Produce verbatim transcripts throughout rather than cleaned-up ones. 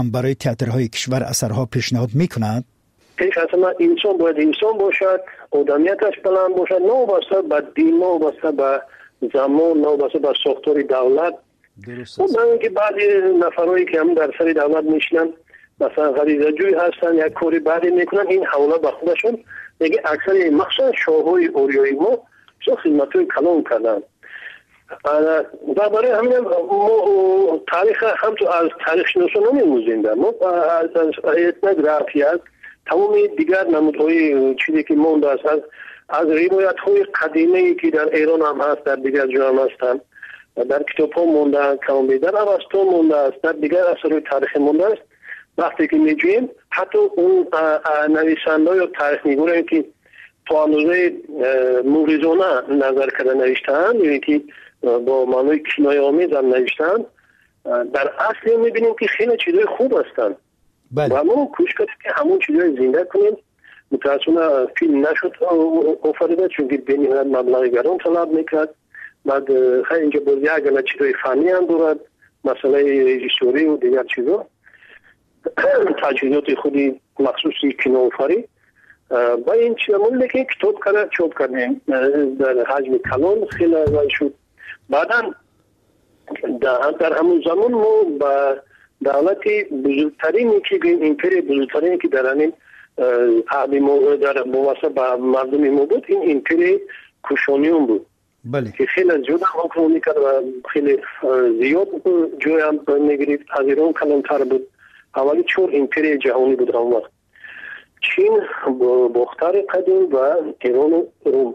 برای تئاترهای کشور اثرها پیشنهاد میکند؟ پیش از همه انسان باید انسان باشد، آدمیتش بلند باشد، نوابسته به دین، نوابسته به زمان، نوابسته به ساختار دولت. درست است. اون که بعضی نفرایی که هم در سر دولت میشنن مثلا غریزه جوی هستن، یک کاری بعدی میکنن، این حواله به خودشون دیگه اکثر مخصوصا شاههای اوریای ما چه خدمتوی کلان کردن. و برای همین ما تاریخ هم تو از تاریخ شناسان نمیموزیم در ما از اتناد رافیت تمام دیگر نمودهای چیزی که مونده است از از روایت های قدیمی که در ایران هم هست، در دیگر جا هم هستن، در کتاب ها مونده، کامبی در اوستا مونده است، در دیگر اثر تاریخی مونده است. وقتی که میجویم حتی اون نویسنده یا تاریخ نگارانی که تا اندازه موریزانه نظر کرده نوشتن، یعنی که با معنای کنایه آمیز هم نوشتن، در اصل میبینیم که خیلی چیزای خوب هستن. بله. و ما کوشش کردیم که همون چیزای زنده کنیم. متاسفانه فیلم نشد آفریده چون که بین مبلغ گران طلب میکرد. بعد خیلی اینجا باز یک گونه چیزای فنی هم دارد، مسئله رژیسوری و دیگر چیزا، تجهیزات خودی مخصوصی کینوآفرین و این چیزمون که کتاب کرده چاپ کردیم در حجم کلان خیلی اول شد. بعدا در همون زمان ما با دولتی بزرگترینی که این ایمپری بزرگترینی که در همین عهد ما در مواسط با مردم ما بود، این ایمپری کوشانیون بود. بله. که خیلی زیاد حکم میکرد و خیلی زیاد جای هم میگرفت. از ایران کلانتر بود. اولی چون ایمپری جهانی بود اون وقت. چین، باختر قدیم و ایران و روم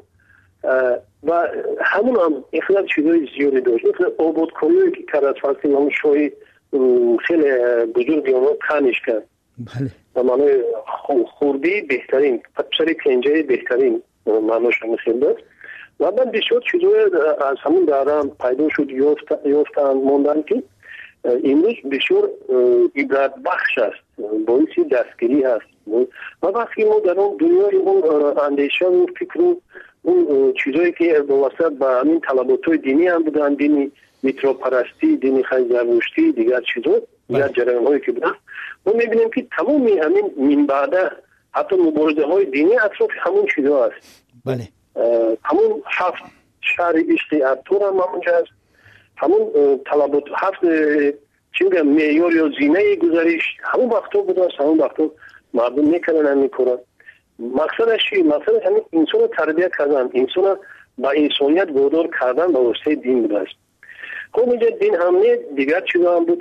و همون هم اخلاق چیزای زیادی داشت. مثل آبادکاریایی که کرد از فلسطین همون شاهی خیلی بزرگی اون کنش کرد. بله. و معنی خوردی بهترین، پسری پنجه بهترین معناش هم خیلی داشت. و بعد بسیار چیزای از همون دارم پیدا شد یافتن موندن که امروز بسیار عبرت بخش است، باعث دستگیری هست. و وقتی ما در اون دنیای اون اندیشه و فکر و اون چیزایی که واسط با همین طلبات‌های دینی هم بودن، دینی میتروپرستی، دینی خیلی زرتشتی، دیگر چیزا، دیگر جریان‌هایی که بودن، ما می‌بینیم که تمامی همین من بعد حتی مبارزه‌های دینی اطراف همون چیزا است. بله. همون هفت شهر عشق ارطغرل هم همونجا است. همون طلبات هفت چی میگم معیار یا زینه گزارش همون وقتا بوده است. همون وقتا مردم میکنن هم میکنن. مقصدش چی؟ مقصدش همین انسان رو تربیت کردن، انسان رو با انسانیت وادار کردن به واسطه دین بوده است. خب اینجا دین هم نه دیگر چیزا هم بود،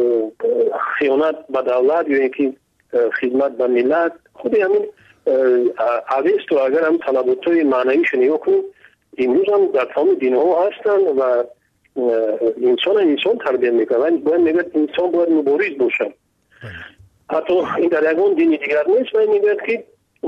خیانت به دولت یا اینکه خدمت به ملت. خود همین اویستو اگر هم طلبات‌های معنویش نگاه کنیم امروز هم در تمام دین‌ها هستن و انسان انسان تربیت میکنن. باید میگه انسان باید مبارز باشه. حتی این در یکون دینی دیگر نیست. باید میگه که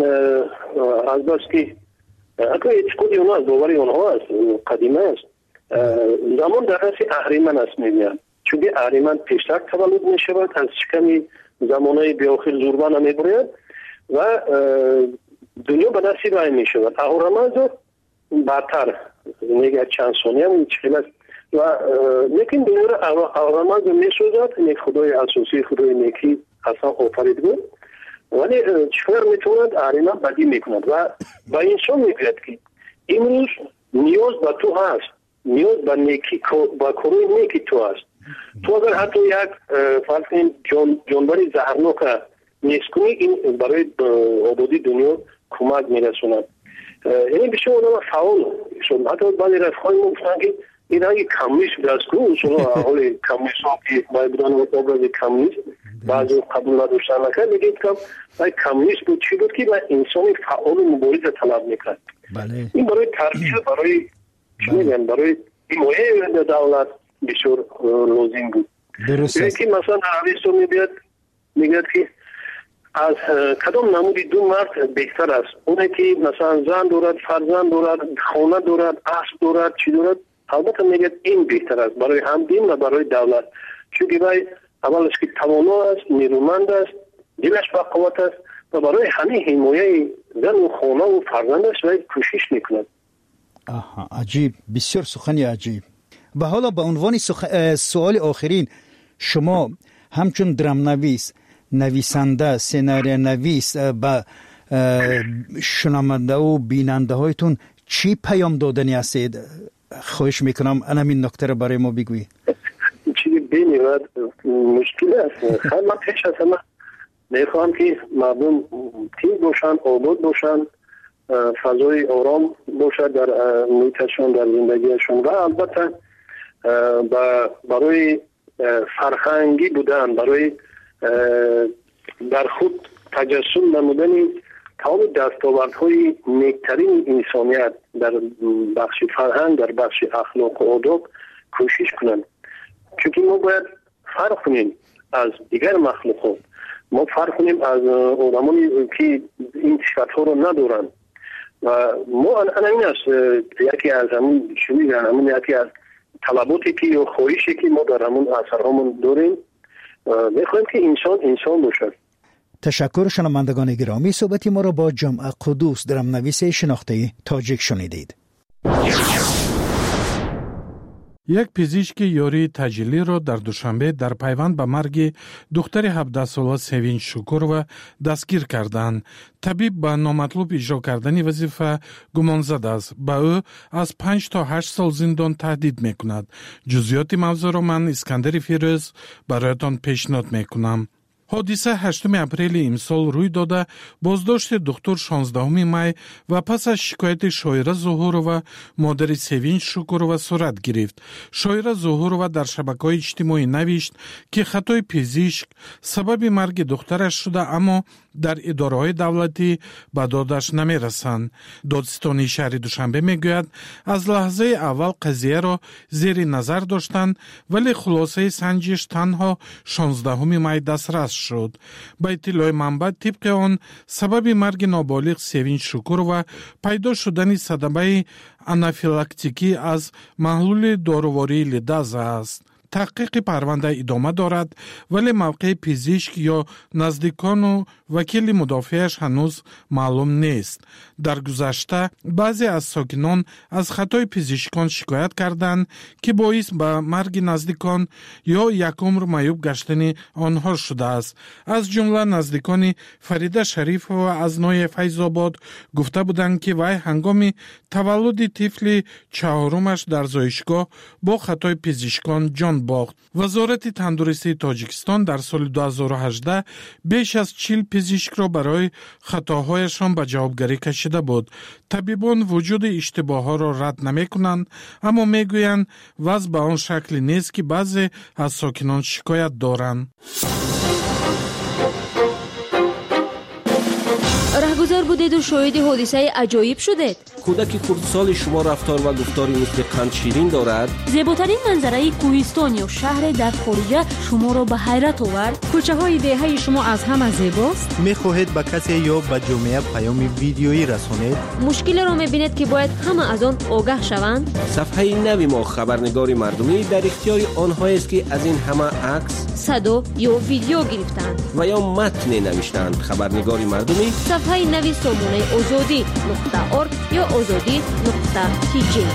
از بس که اگر اعتقادی اونها از باوری اونها است، قدیمه است، زمان در رأس اهریمن است میگن، چون که اهریمن پیشتر تولد میشود، از شکمی زمانهای بیاخر زوربان میبرد و دنیا به دستی رای میشود. اهورامزد بعدتر میگه چند ثانیه هم چیل است و لیکن دنیا را اهورامزد میسازد. یک خدای اساسی، خدای نیکی اصلا آفرید بود، ولی چطور میتوند اهریمن بدی میکند و با انسان میگوید که امروز نیاز به تو هست، نیاز به نیکی، با کروی نیکی تو هست. تو اگر حتی یک فرض جان جانوری زهرناک نیست کنی، این برای آبادی دنیا کمک میرسوند. یعنی بسیار آدم فعال شد. حتی بعضی رفقای ما گفتن که این هنگی کمونیست دست کنه، اصلا حال کمونیست ها که باید بودن آبراز کمونیست بعضی قبول نداشتن نکرد، میگه کم کمونیست بود چی بود که باید انسانی فعال و مبارز طلب میکرد. بله. این برای تربیت، برای چی میگن، برای حمایه دولت بسیار لازم بود. درست است. که مثلا عویستو میبید میگه که از کدام نمودی دو مرد بهتر است؟ اونه که مثلا زن دارد، فرزند دارد، خانه دارد، اسب دارد، چی دارد؟ البته میگه این بهتر است برای هم دین و برای دولت، چون که باید اولش که توانا است، نیرومند است، دلش با قوت است و برای همه حمایه زن و خانه و فرزندش باید کوشش میکند. آها، عجیب، بسیار سخنی عجیب. و حالا به عنوان سخ... سوال آخرین، شما همچون درام نویس، نویسنده، سناریو نویس با شنونده و بیننده هایتون چی پیام دادنی هستید؟ خواهش میکنم همین نکته رو برای ما بگویی. چیزی بینید مشکل است. خیلی من پیش از همه میخوام که مردم تیز باشن، آباد باشن، فضای آرام باشد در محیطشان، در زندگیشان و البته برای فرهنگی بودن، برای در خود تجسم نمودن تمام دستاوردهای نیکترین انسانیت در بخش فرهنگ، در بخش اخلاق و آداب کوشش کنند. چون ما باید فرق کنیم از دیگر مخلوقات، ما فرق کنیم از آدمانی که این صفت‌ها رو ندارن. و ما الان این است یکی از همون شمی همون یکی از طلباتی که یا خواهشی که ما در همون اثرهامون داریم، میخوایم که انسان انسان باشه. تشکر. شنوندگان گرامی، صحبتی ما را با جمع قدوس درام نویس شناخته تاجیک شنیدید. یک پزشک یاری تجلی را در دوشنبه در پیوند به مرگ دختر هفده ساله سوین شکورова دستگیر کردند. طبیب با نامطلوب اجرا کردن وظیفه گمان زده است. به او از پنج تا هشت سال زندان تهدید میکند. جزئیات موضوع را من اسکندر فیروز برایتان پیشنهاد میکنم. حادثه هشتم اپریل امسال روی داده. بازداشت دکتر شانزدهم می و پس از شکایت شایره ظهورова مادر سوین شکورova صورت گرفت. شایره ظهورova در شبکه‌های اجتماعی نوشت که خطای پزشک سبب مرگ دخترش شده، اما در اداره‌های دولتی به دادش نمی‌رسند. دادستانی شهر دوشنبه میگوید از لحظه اول قضیه را زیر نظر داشتند، ولی خلاصه سنجش تنها شانزدهم می دسترس شد. با اطلاع منبع طبق آن سبب مرگ نابالغ سوین شکورova پیدا شدن صدمه آنافیلاکتیکی از محلول داروواری لیداز است. تحقیق پرونده ادامه دارد، ولی موقع پزشک یا نزدیکان و وکیل مدافعش هنوز معلوم نیست. در گذشته بعضی از ساکنان از خطای پزشکان شکایت کردند که باعث به مرگ نزدیکان یا یک عمر معیوب گشتن آنها شده است. از جمله نزدیکان فریده شریف و از نوع فیض‌آباد گفته بودند که وی هنگام تولد طفل چهارمش در زایشگاه با خطای پزشکان جان باخت. وزارت تندرستی تاجیکستان در سال دو هزار و هجده بیش از چهل پزشک را برای خطاهایشان به جوابگری کشیده بود. طبیبان وجود اشتباه‌ها را رد نمی‌کنند، اما می‌گویند وضع به آن شکلی نیست که بعضی از ساکنان شکایت دارند. رهگذر بودید و شاهد حادثه عجایب شدید. کودک خردسال شما رفتار و گفتاری مثل قند شیرین دارد. زیباترین منظره کوهستان یا شهر در خارج شما را به حیرت آورد. کوچه های دهه شما از همه زیباست. میخواهید به کسی یا به جامعه پیام ویدیویی رسانید؟ مشکل را میبینید که باید همه از آن آگاه شوند. صفحه نوی ما خبرنگار مردمی در اختیار آنهایی است که از این همه عکس، صدا یا ویدیو گرفتند و یا متن نوشتند. خبرنگار مردمی صفحه نوی سامانه آزادی نقطه ارگ یا آزادی نقطه تی جی.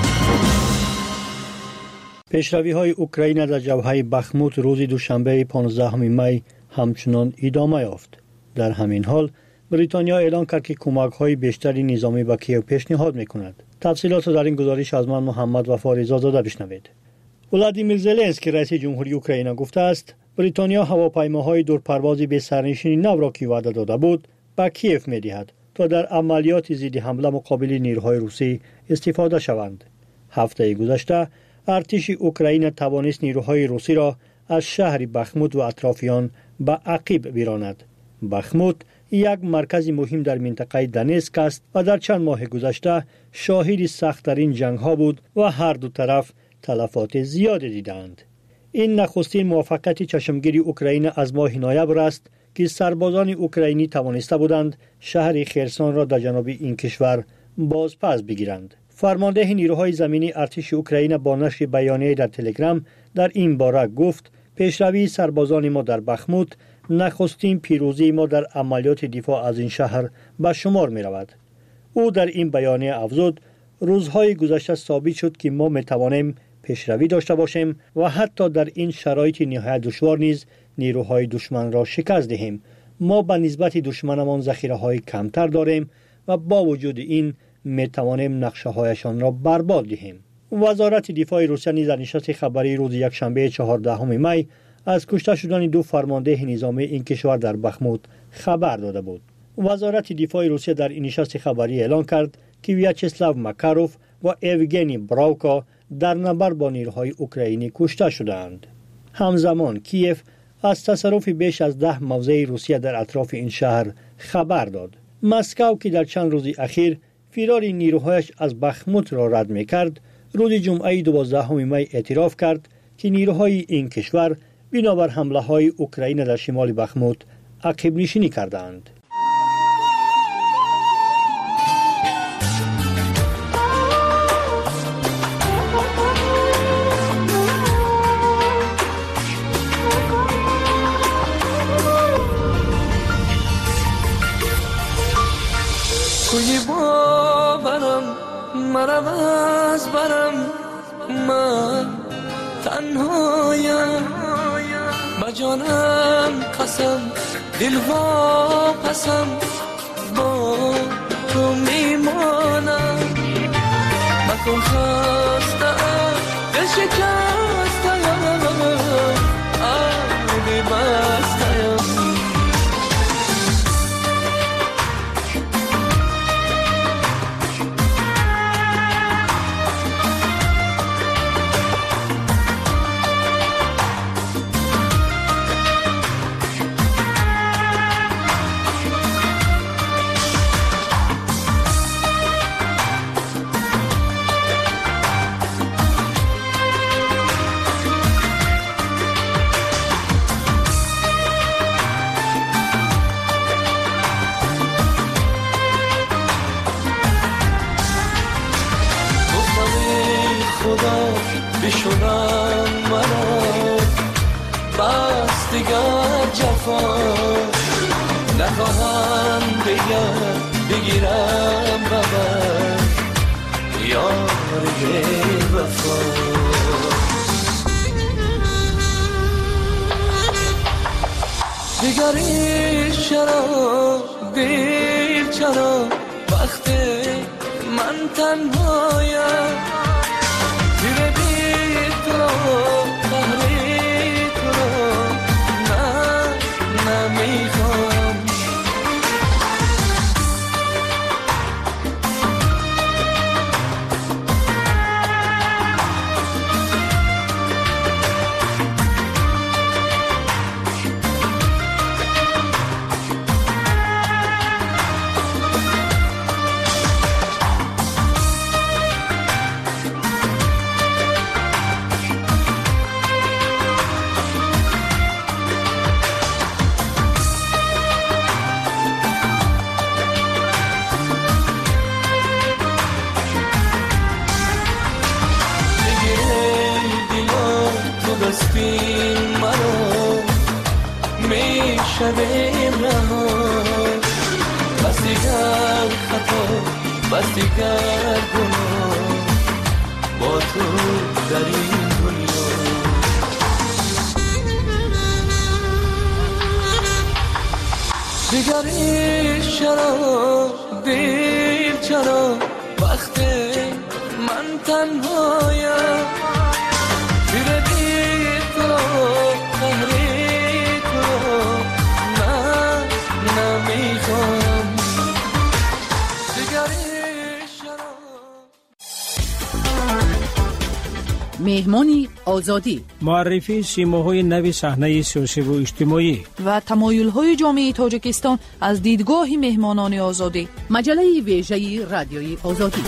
پیشروی های اوکراین در جبهه بخموت روز دوشنبه پانزدهم می همچنان ادامه یافت. در همین حال بریتانیا اعلام کرد که کمک های بیشتری نظامی به کیو پیشنهاد میکند. تفصیلات در این گزارش از من محمد وفا رضازاده بشنوید. ولادیمیر زلنسکی رئیس جمهوری اوکراین گفته است بریتانیا هواپیماهای دورپرواز به سرنشین نو را که وعده داده بود به کیف می‌دهد تا در عملیات ضد حمله مقابل نیروهای روسی استفاده شوند. هفته گذشته ارتش اوکراین توانست نیروهای روسی را از شهر بخموت و اطرافیان به عقب براند. بخموت یک مرکز مهم در منطقه دنیسک است و در چند ماه گذشته شاهد سخت‌ترین جنگ‌ها بود و هر دو طرف تلفات زیاد دیدند. این نخستین موفقیت چشمگیری اوکراین از ماه نوامبر است که سربازان اوکراینی توانسته بودند شهر خرسون را در جنوب این کشور بازپس بگیرند. فرمانده نیروهای زمینی ارتش اوکراین با نشر بیانیه در تلگرام در این باره گفت پیشروی سربازان ما در بخموت نخستین پیروزی ما در عملیات دفاع از این شهر به شمار می رود. او در این بیانیه افزود روزهای گذشته ثابت شد که ما می توانیم پیشروی داشته باشیم و حتی در این شرایط نهایت دشوار نیز نیروهای دشمن را شکست دهیم. ما به نسبت دشمنمان ذخیره‌های کمتر داریم و با وجود این می توانیم نقشه‌هایشان را برباد دهیم. وزارت دفاع روسیه نیز در نشست خبری روز یکشنبه چهاردهم می از کشته شدن دو فرمانده نظامی این کشور در بخموت خبر داده بود. وزارت دفاع روسیه در این نشست خبری اعلان کرد که ویاچسلاو ماکاروف و ایوگنی براوکا در نبرد با نیروهای اوکراینی کشته شدند. همزمان کیف از تصرف بیش از ده موضع روسیه در اطراف این شهر خبر داد. مسکو که در چند روز اخیر فرار نیروهایش از بخموت را رد می‌کرد، روز جمعه دوازدهم می اعتراف کرد که نیروهای این کشور بنابر حمله‌های اوکراین در شمال بخموت عقب نشینی کردند. کوی باورم مرم از برم من تنهایم با جانم قسم دل واپسم با تو میمانم مکن خستم دل شکستم آبی بستم بشونم مرا بس دیگر جفا نخواهم دیگر بگیرم ببر یار وفا دیگری چرا دیر چرا وقت من تنهایم شدیم رها بس دیگر خطا بس دیگر گناه با تو در این دنیا دیگری چرا دیر چرا وقت من تنهایم تیر دیر تو را قهری مهمانی آزادی معرفی سیماهای نوی صحنه سیاسی و اجتماعی و تمایل‌های جامعه تاجیکستان از دیدگاه مهمانان آزادی مجله ویژه رادیوی آزادی.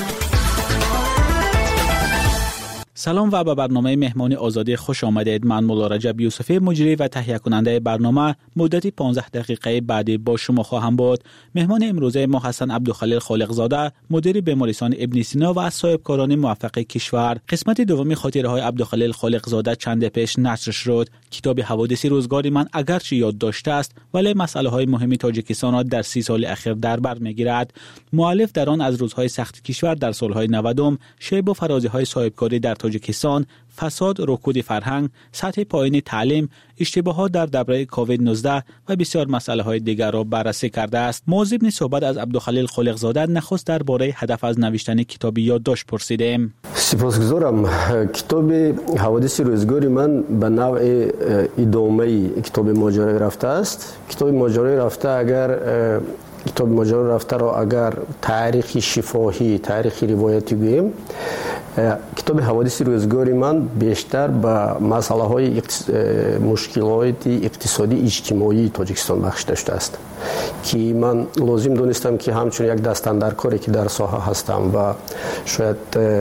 سلام و به برنامه مهمانی آزادی خوش آمدید. من مولا رجب یوسفی مجری و تهیه کننده برنامه مدتی پانزده دقیقه بعدی با شما خواهم بود. مهمان امروزه ما حسن عبدالخلیل خالقزاده، مدیر بیمارستان ابن سینا و از صاحبکاران موفق کشور. قسمت دومی خاطره های عبدالخلیل خالقزاده چند پیش نشر شد. کتاب حوادث روزگار من اگرچه یاد داشته است ولی مسئله های مهم تاجیکستان را در سی سال اخیر در بر میگیرد. مؤلف در آن از روزهای سخت کشور در سالهای نود شیب و فرازی های صاحبکاری در تاجیکستان فساد، رکود فرهنگ، سطح پایین تعلیم، اشتباهات در دوره کووید نوزده و بسیار مسائل های دیگر را بررسی کرده است. موضوع صحبت از عبدالخلیل خالقزاده نخست درباره هدف از نوشتن کتاب یادداشت پرسیدیم. سپاسگزارم. کتاب حوادث روزگاری من به نوع ادامه کتاب ماجرای رفته است. کتاب ماجرای رفته اگر کتاب ماجرای رفته را اگر تاریخ شفاهی، تاریخ روایتی گوییم، کتاب حوادث روزگاری من بیشتر به مسئله های اقتص... مشکلات اقتصادی اجتماعی تاجیکستان بخش داشته است که من لازم دونستم که همچون یک دستاندرکاری که در ساحه هستم و شاید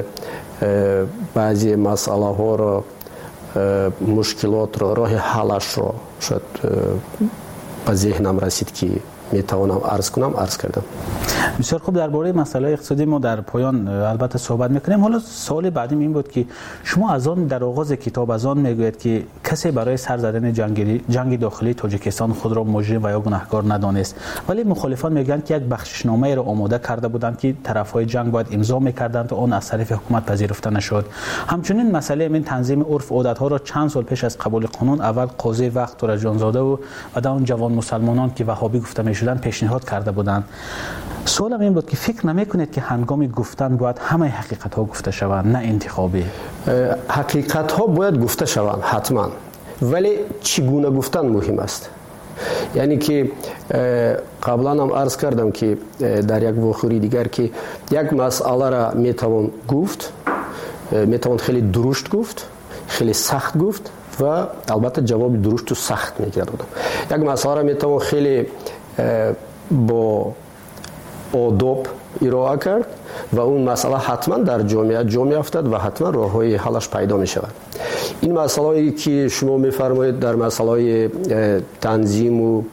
بعضی مسئله ها را، مشکلات را، راه حلش را شاید به ذهنم رسید که میتوانم عرض کنم، عرض کردم. بسیار خوب. درباره مسئله اقتصادی ما در پایان البته صحبت میکنیم. حالا سوال بعدیم این بود که شما از آن در آغاز کتاب از آن میگوید که کسی برای سر زدن جنگ جنگ داخلی تاجیکستان خود را مجرم و یا گناهکار ندانست، ولی مخالفان میگن که یک بخششنامه را آماده کرده بودند که طرفهای جنگ باید امضا میکردند و آن از طرف حکومت پذیرفته نشد. همچنین مسئله این تنظیم عرف و عادت‌ها را چند سال پیش از قبول قانون اول قاضی وقت تورجانزاده و بعد اون جوان مسلمانان که وهابی گفته میشدن پیشنهاد کرده بودند. سوالم این بود که فکر نمیکنید که هنگام گفتن باید همه حقیقت ها گفته شوند، نه انتخابی؟ حقیقت ها باید گفته شوند حتما، ولی چگونه گفتن مهم است. یعنی که قبلا هم عرض کردم که در یک واقعی دیگر که یک مسئله را میتوان گفت، میتوان خیلی درشت گفت، خیلی سخت گفت و البته جواب درشت و سخت میگردم. یک مسئله را میتوان خیلی با آداب ارائه کرد و اون مسئله حتما در جامعه جامعه افتاد و حتما راههای حلش پیدا می شود. این مسئله‌ای که شما می‌فرمایید در مسئله تنظیم و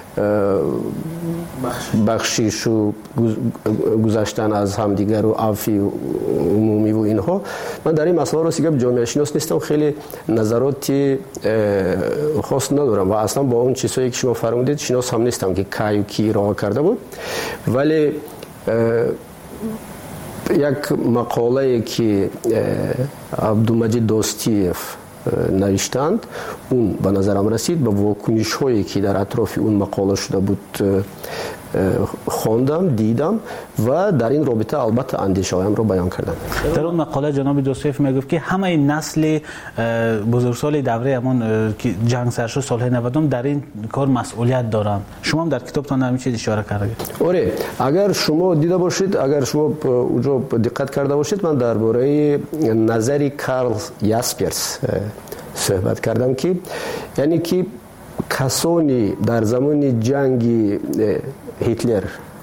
بخشش و گذشتن از همدیگر و عفی عمومی و اینها، من در این مسئله راستی که جامعه شناس نیستم، خیلی نظراتی خاص ندارم و اصلا با اون چیزایی که شما فرمودید شناس هم نیستم که کی و کی راه کرده بود. ولی یک مقاله که عبدالمجید دوستیف نوشتند اون به نظرم رسید، به واکنش هایی که در اطراف اون مقاله شده بود خواندم، دیدم و در این رابطه البته اندیشه هایم رو بیان کردم. در اون مقاله جناب دوستیف میگفت که همه نسل بزرگسال دوره همون که جنگ سر شد سال نود در این کار مسئولیت دارن. شما هم در کتابتون همین چیز اشاره کردید. آره، اگر شما دیده باشید، اگر شما اونجا دقت کرده باشید، من درباره نظری کارل یاسپرس صحبت کردم که یعنی که کسانی در زمان جنگ هیتلر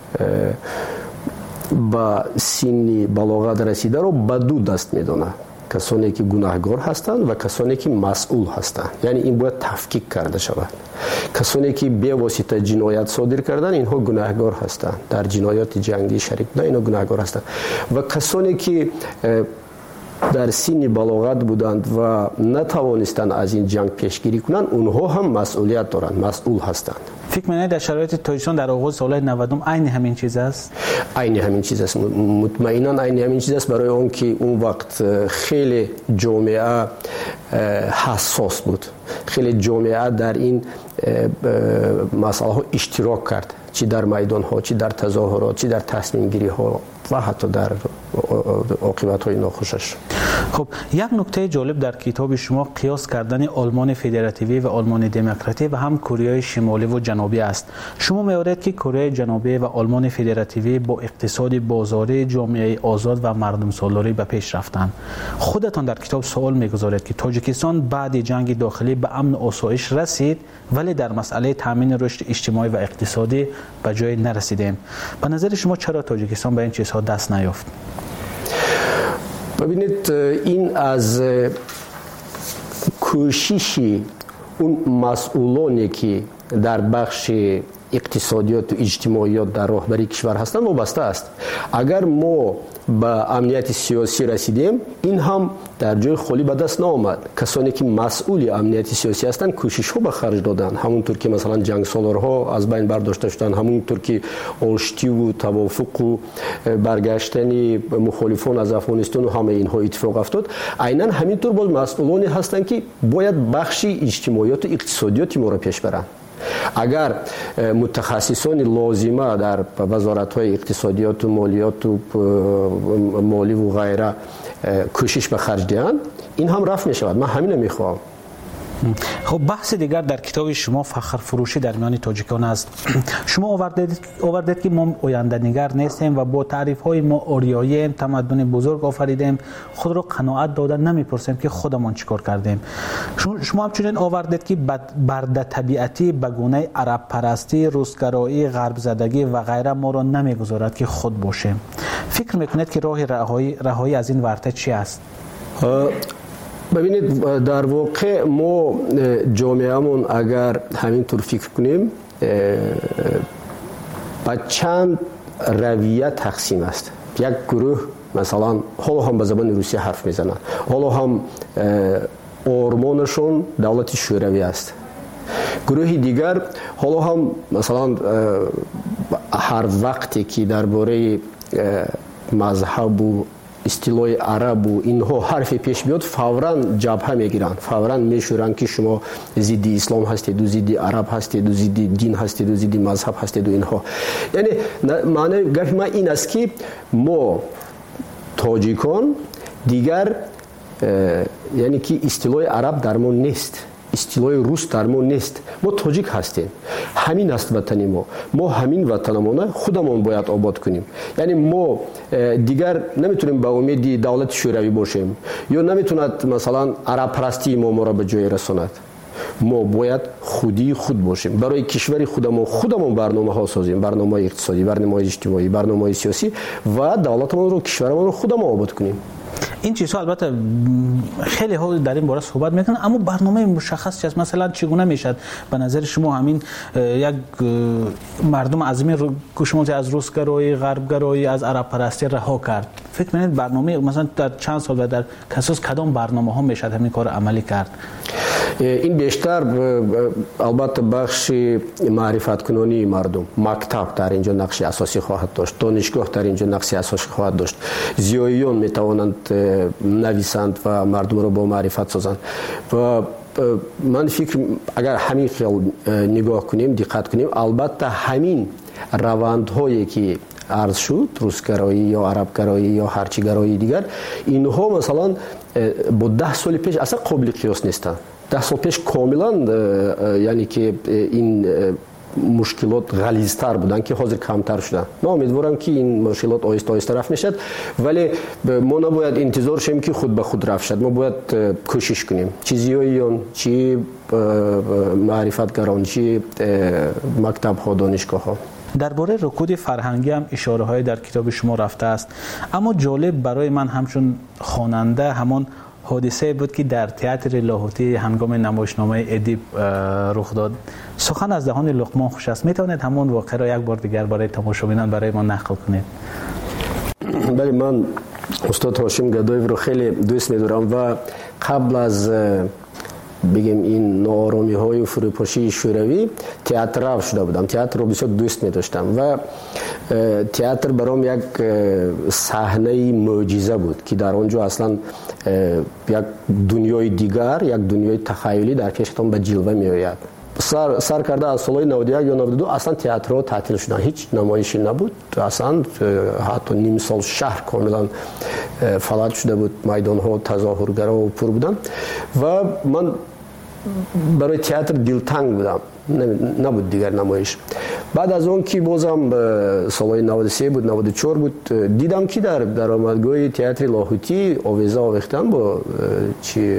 با سن بلاغت رسیده رو به دو دست میدونه، کسانی که گناهکار هستند و کسانی که مسئول هستند. یعنی این باید تفکیک کرده شود. کسانی که به واسطه جنایت صادر کردن اینها گناهکار هستند، در جنایات جنگی شریک بودن اینها گناهکار هستند و کسانی که در سن بلاغت بودند و نتوانستند از این جنگ پیشگیری کنند اونها هم مسئولیت دارند، مسئول هستند. فکر می‌کنید در شرایط تاجیکستان در آغاز سال نود عین همین چیز است؟ عین همین چیز است، مطمئنا عین همین چیز است، برای اون که اون وقت خیلی جامعه حساس بود، خیلی جامعه در این مسئله ها اشتراک کرد، چی در میدان ها، چی در تظاهرات، چی در تصمیم گیری ها و حتی در عاقبت های ناخوشش. خب یک نکته جالب در کتاب شما قیاس کردن آلمان فدراتیوی و آلمان دموکراتی و هم کره شمالی و جنوبی است. شما می‌آورید که کره جنوبی و آلمان فدراتیوی با اقتصاد بازاری، جامعه آزاد و مردم سالاری به پیش رفتند. خودتان در کتاب سوال می‌گذارید که تاجیکستان بعد جنگ داخلی به امن و آسایش رسید ولی در مسئله تامین رشد اجتماعی و اقتصادی به جای نرسیدیم. به نظر شما چرا تاجیکستان به این چیزها دست نیافت؟ ببینید، این از کوشش اون مسئولانی که در بخش اقتصادیات و اجتماعیات در راهبری کشور هستند وابسته است. اگر ما به امنیت سیاسی رسیدیم این هم در جای خالی به دست نآمد. کسانی که مسئول امنیت سیاسی هستند کوشش ها به خرج دادند، همونطور که مثلا جنگ سالارها از بین برداشته شدند، همونطور که آشتی و توافق و برگشتن مخالفان از افغانستان و همه اینها اتفاق افتاد. عیناً همینطور باز مسئولانی هستند که باید بخش اجتماعیات و اقتصادیات ما را پیش برند. اگر متخصصان لازمه در وزارت‌های اقتصادیات و مالیات و مالی و غیره کوشش به خرج دهند این هم رفع می شود. من همین میخواهم. خب بحث دیگر در کتاب شما فخر فروشی در میان تاجیکان است. شما آوردید آوردید که ما آینده نگر نیستیم و با تعریف های ما آریاییم، تمدن بزرگ آفریدیم، خود را قناعت دادن نمیپرسیم که خودمان چیکار کردیم. شما همچنین آوردید که برده طبیعتی به گونه عرب پرستی، روسگرایی، غرب زدگی و غیره ما را نمیگذارد که خود باشیم. فکر میکنید که راه رهایی رهایی از این ورطه چی است؟ ببینید در واقع ما جامعهمون اگر همینطور فکر کنیم با چند رویه تقسیم است. یک گروه مثلا حالا هم به زبان روسی حرف میزنن، حالا هم آرمانشون دولت شوروی است. گروه دیگر حالا هم مثلا هر وقتی که درباره مذهب و اصطلاح عرب و اینها حرفی پیش بیاد فوراً جبهه میگیرن، فوراً میشورن که شما ضد اسلام هستید و ضد عرب هستید و ضد دین هستید و ضد مذهب هستید و اینها. یعنی معنی گفت ما این است که ما تاجیکان دیگر یعنی که اصطلاح عرب در ما نیست، اصطلاح روس در ما نیست. ما تاجیک هستیم، همین است وطن ما. ما همین وطنمون خودمون باید آباد کنیم. یعنی ما دیگر نمیتونیم به امید دولت شوروی باشیم یا نمیتوند مثلا عرب پرستی ما ما را به جای رساند. ما باید خودی خود باشیم، برای کشور خودمون خودمون برنامه ها سازیم، برنامه اقتصادی، برنامه اجتماعی، برنامه سیاسی و دولتمون رو کشورمون رو خودمون آباد کنیم. این چیزها البته خیلی ها در این باره صحبت میکنن، اما برنامه مشخص چیست؟ مثلا چگونه میشد به نظر شما همین یک مردم عظیمی رو که شما از روسگرایی، غربگرایی، از عرب پرستی رها کرد؟ فکر میکنید برنامه مثلا در چند سال و در کساس کدام برنامه ها میشد همین کار عملی کرد؟ این بیشتر البته بخش معرفت کنانی مردم، مکتب در اینجا نقش اساسی خواهد داشت، دانشگاه در اینجا نقش اساسی خواهد داشت. زیاییان میتوانند نویسند و مردم را با معرفت سازند و من فکر اگر همین خیال نگاه کنیم، دقت کنیم، البته همین روندهایی که عرض شد، روسگرایی یا عربگرایی یا هرچی گرایی دیگر، اینها مثلا با ده سال پیش اصلا قابل قیاس نیستند. ده سال پیش کاملا یعنی که این مشکلات غلیظتر بودن که حاضر کمتر شدن. من امیدوارم که این مشکلات آهسته آهسته رفع میشد، ولی ما نباید انتظار شیم که خود به خود رفع شد. ما باید کوشش کنیم، چیزیاییان چی معرفتگران چی مکتب ها، دانشگاه ها. درباره رکود فرهنگی هم اشاره های در کتاب شما رفته است، اما جالب برای من همچون خواننده همان حادثه بود که در تئاتر لاهوتی هنگام نمایشنامه ادیب رخ داد. سخن از دهان لقمان خوش است. میتوانید همون واقعه را یک بار دیگر برای تماشاگران برای ما نقل کنید؟ بله، من استاد هاشم گدایف رو خیلی دوست می‌دارم و قبل از بگیم این ناآرامی های و فروپاشی شوروی تئاتر رفت شده بودم. تئاتر رو بسیار دوست می داشتم و تئاتر برام یک صحنه معجزه بود که در آنجا اصلا یک دنیای دیگر، یک دنیای تخیلی در کشتم به جلوه می آید. سر, سر کرده از سال نود و یک یا نود و دو اصلا تئاترها تعطیل شدن، هیچ نمایشی نبود، اصلا حتی نیم سال شهر کاملا فلج شده بود، میدان ها تظاهرگرا و پر بودن و من برای تئاتر دلتنگ بودم، نبود دیگر نمایش. بعد از اون که بازم سال نود و سه بود، نود و چهار بود، دیدم که در درآمدگاه تئاتر لاهوتی آویزه آویختن با چی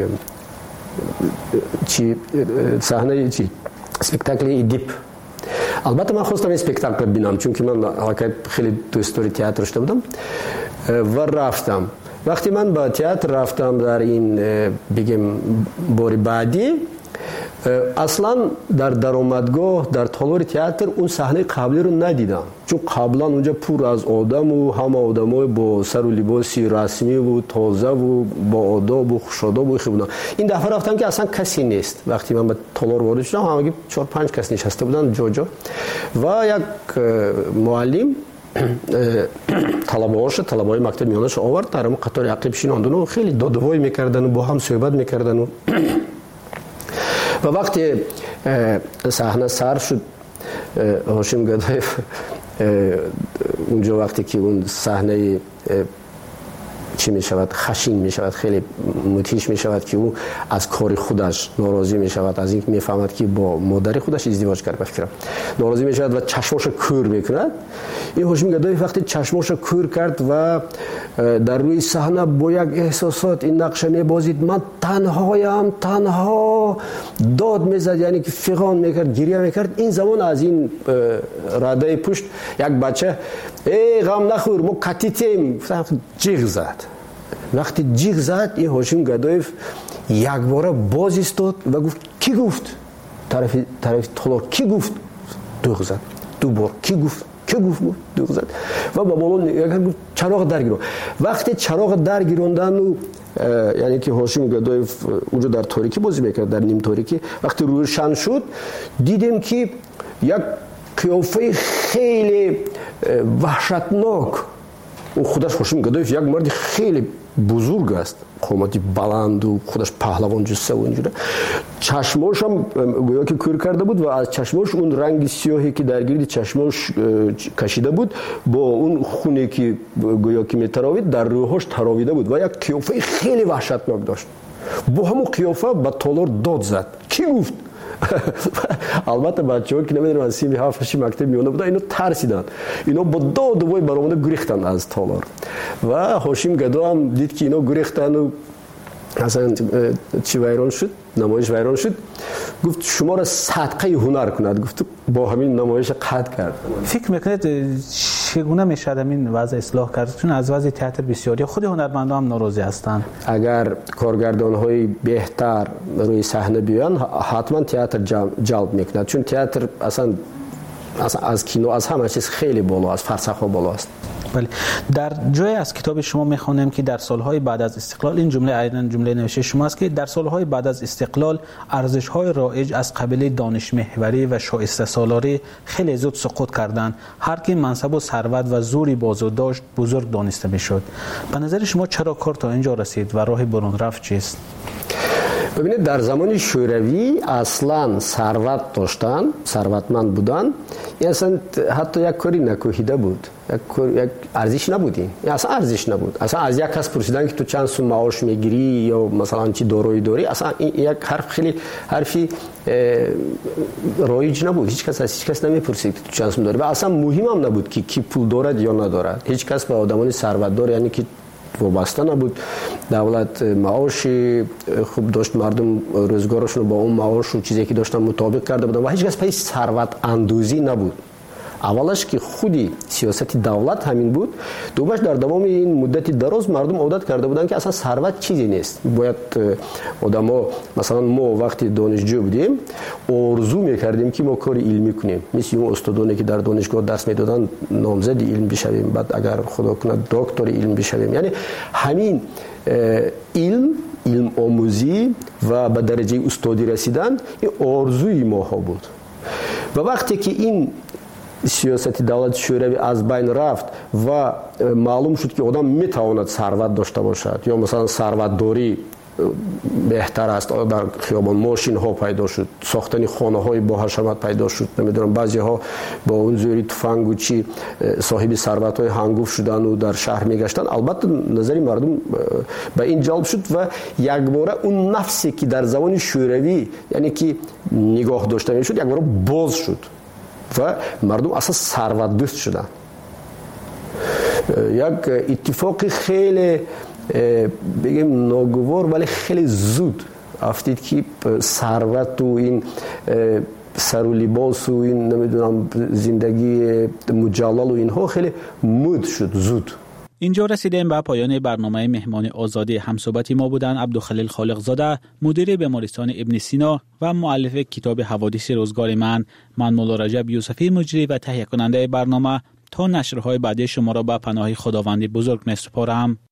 چی صحنه چی اسپکتاکل ادیب. البته من خواستم این اسپکتاکل ببینم چون که من حقیقت خیلی دوست داری تئاتر شده بودم و رفتم. وقتی من با تئاتر رفتم در این بگیم بار بعدی اصلا در درآمدگاه در تالار تئاتر اون صحنه قبلی رو ندیدم، چون قبلا اونجا پر از آدم و همه آدمای با سر و لباسی رسمی و تازه و با آداب و خوش‌آداب و بودن. این دفعه رفتم که اصلا کسی نیست. وقتی من به تالار وارد شدم همگی چهار پنج کس نشسته بودن جا جا و یک معلم طلبه‌هاش طلبه‌های مکتب میانش آورد در اون قطار عقب شیناندن و خیلی داد و وای می‌کردن و با هم صحبت می‌کردن و و وقتی صحنه سر شد هاشم گدایف اونجا وقتی که اون صحنه چی می شود خشین می شود خیلی متیش می شود که او از کار خودش ناراضی می شود، از اینکه می فهمد که با مادر خودش ازدواج کرد بفکرم ناراضی می شود و چشماش کور می کند. این هاشم گدایف وقتی چشماش کور کرد و در روی صحنه با یک احساسات این نقشه می بازید، من تنهایم تنها داد می زد، یعنی که فغان می کرد گریه می کرد. این زمان از این رده پشت یک بچه ای غم نخور ما کتیتیم جیغ زد. وقتی جیغ زد این هاشم گدایف یک بار باز ایستاد و گفت کی گفت؟ طرف طرف تالار کی گفت؟ دوغ زد. دو بار کی گفت؟ کی گفت؟ دوغ زد و با بالون یک گفت چراغ درگیرون. وقتی چراغ درگیروندن و یعنی که هاشم گدایف اونجا در تاریکی بازی میکرد، در نیم تاریکی، وقتی روشن شد دیدیم که یک قیافه خیلی وحشتناک. او خودش هاشم گدایف یک مرد خیلی بزرگ است، قامتی بلند و خودش پهلوان جسه و اینجوره. چشماش هم گویا که کور کرده بود و از چشماش اون رنگ سیاهی که در گرد چشماش کشیده بود با اون خونی که گویا که میتراوید در روحش تراویده بود و یک قیافه خیلی وحشتناک داشت. با همون قیافه به تالار داد زد کی گفت؟ البته بچه‌ها که نمیدونم از سی هفت مکتب میونه بودن اینو ترسیدن، اینا با داد و وای برآمده گریختن از تالار و هاشم گدا هم دید که اینا گریختن و اصلا چی ویران شد، نمایش ویران شد، گفت شما را صدقه هنر کند. گفت با همین نمایش قطع کرد. فکر میکنید چگونه میشه این وضع اصلاح کرد؟ چون از وضع تئاتر بسیاری خود هنرمندان هم ناراضی هستند. اگر کارگردان‌های بهتر روی صحنه بیان حتما تئاتر جلب میکند، چون تئاتر اصلا از کینو از همه چیز خیلی بالا، از فرسخ‌ها بالا است. بله. در جای از کتاب شما میخوانم که در سالهای بعد از استقلال، این جمله عیناً جمله نوشته شما است که در سالهای بعد از استقلال ارزش‌های رایج از قبیل دانش محوری و شایسته سالاری خیلی زود سقوط کردند. هر کی منصب و ثروت و زوری بازو داشت بزرگ دانسته میشد. به نظر شما چرا کار تا اینجا رسید و راه برون رفت چیست؟ ببینید در زمان شوروی اصلا ثروت داشتن، ثروتمند بودن، این اصلا حتی یک کاری نکوهیده بود، یک یک ارزش نبود، این اصلا ارزش نبود. اصلا از یک کس پرسیدن که تو چند سوم معاش میگیری یا مثلا چی دارایی داری، اصلا این یک حرف خیلی حرفی رایج نبود. هیچ کس از هیچ کس نمیپرسید که تو چند سوم داری و اصلا مهم هم نبود که کی پول دارد یا ندارد. هیچ کس به آدمان ثروتدار یعنی که وابسته نبود. دولت معاش خوب داشت، مردم روزگارشون با اون معاش و چیزی که داشتن مطابق کرده بودن و هیچ کس پای ثروت اندوزی نبود. اولش که خودی سیاست دولت همین بود، دومش در دوام این مدت دراز مردم عادت کرده بودن که اصلا ثروت چیزی نیست. باید آدما مثلا ما وقتی دانشجو بودیم آرزو میکردیم که ما کار علمی کنیم، مثل اون استادانی که در دانشگاه درس میدادن نامزد علم بشویم، بعد اگر خدا کنه دکتر علم بشویم. یعنی همین علم علم آموزی و به درجه استادی رسیدن این آرزوی ما ها بود. و وقتی که این سیاست دولت شوروی از بین رفت و معلوم شد که آدم میتواند ثروت داشته باشد یا مثلا ثروت داری بهتر است، در خیابان ماشین ها پیدا شد، ساختن خانه های با حشمت پیدا شد، نمیدونم بعضی ها با اون زوری تفنگ و چی صاحب ثروت های هنگوف شدن و در شهر میگشتن. البته نظری مردم به این جلب شد و یک باره اون نفسی که در زمان شوروی یعنی که نگاه داشته میشد یک باره باز شد و مردم اصلا ثروت دوست شدن. یک اتفاق خیلی بگیم ناگوار ولی خیلی زود افتید که ثروت و این سر و لباس و این نمیدونم زندگی مجلل و اینها خیلی مد شد زود. اینجا رسیدیم به پایان برنامه مهمان آزادی. همصحبت ما بودند عبدالخلیل خالق زاده، مدیر بیمارستان ابن سینا و مؤلف کتاب حوادث روزگار من. من مولا رجب یوسفی مجری و تهیه کننده برنامه تا نشرهای بعدی شما را به پناه خداوند بزرگ می‌سپارم.